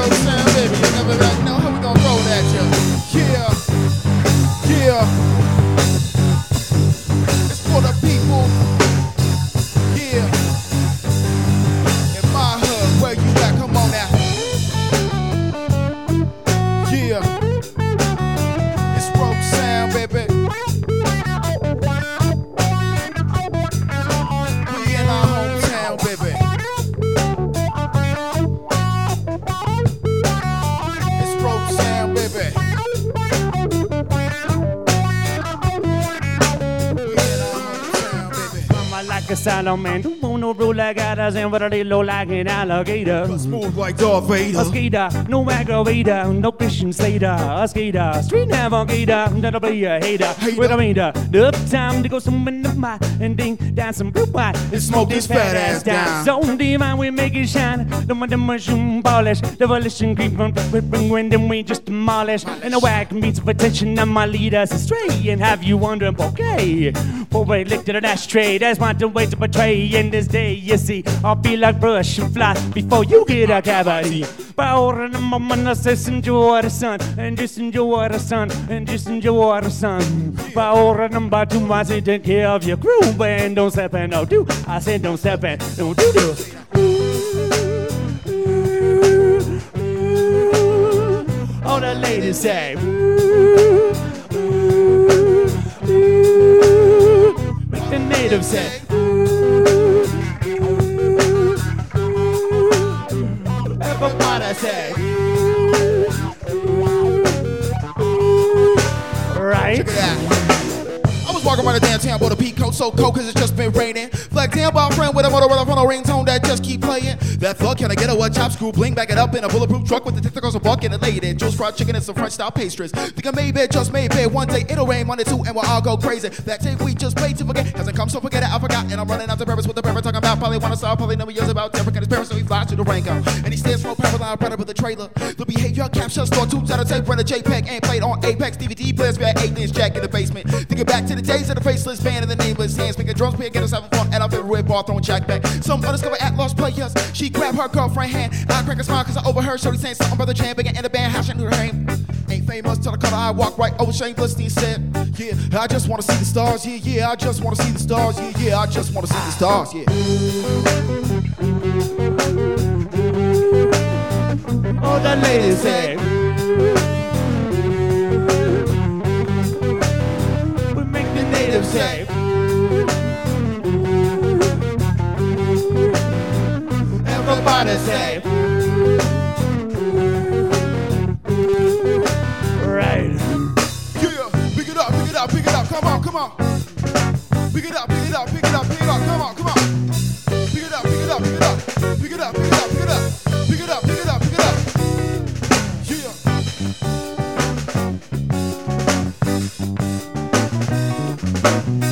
road sound, baby. You never know how we gonna throw it at you. Yeah, yeah. It's for the people. Yeah. In my hood, where you at? Come on now. Yeah. It's road sound, baby. We in our hometown, baby. It's road sound, baby. Like a Solomon, don't want no rule like others, and what are they low like an alligator? Smooth like Darth Vader. A skater, no aggravator, no Christian Slater. A skater, street navigator, that'll be a hater. Wait a minute, the time to go some in the mind and ding down some blue wine And smoke this fat ass down. So divine, we make it shine. The one the mushroom polish, the volition creep from whipping wind, and we just demolish. And the whack beats of attention, and my leaders astray. And have you wondering, okay? Boy, lick to the ashtray, that's my way to betray. In this day, you see, I'll be like brush and fly before you get a cavity. Power in the moment, I just enjoy the sun, and just enjoy the sun, and just enjoy the sun. Power in the bottom, I say take care of your groove, and don't step and don't do. I said don't step and don't do. All the ladies say. Make the natives say. Everybody say. Right? Check it out. I was walking around the downtown, bought a peak coat so cold cause it's just been raining. Flag down by a friend with a motor on a ringtone that just keep playing. That thug, can I get a what chop screw bling, back it up in a bulletproof truck with the testicles of buck and a lady. Juice fried chicken and some French style pastries. Think I made bed, just made bed. One day it'll rain, Monday too, and we'll all go crazy. That day we just wait to forget. Hasn't come, so forget it, I forgot. And I'm running out to Paris with the parents talking about probably wanna start, probably know he yells about Derek and his parents, so he flies to the Rango. And he stands for a Paraline brother with a trailer. The behavior capture store tubes out of tape, run a JPEG, and played on Apex. DVD players, we had 8-inch jack in the basement. Thinking back to the days of the faceless band and the nameless hands. Making drums, playing, get us having fun, and I've been red bar throwing jack back. Some undiscovered at lost players. She grabbed her girlfriend hand. I crack a smile cause I overheard Shorty saying something about the jam, bigger in the band, how she knew her name. Ain't famous till the color I walk right over shameless. He said, yeah, I just wanna see the stars, yeah, yeah, I just wanna see the stars, yeah, yeah, I just wanna see the stars, yeah. All the ladies say. We make the natives say. Everybody say. Right. Yeah, pick it up, pick it up, pick it up, come on, come on. Pick it up, pick it up, pick it up, pick it up, come on, come on. Pick it up, pick it up, pick it up, pick it up, pick it up, pick it up, pick it up, pick it up, pick it up. Yeah.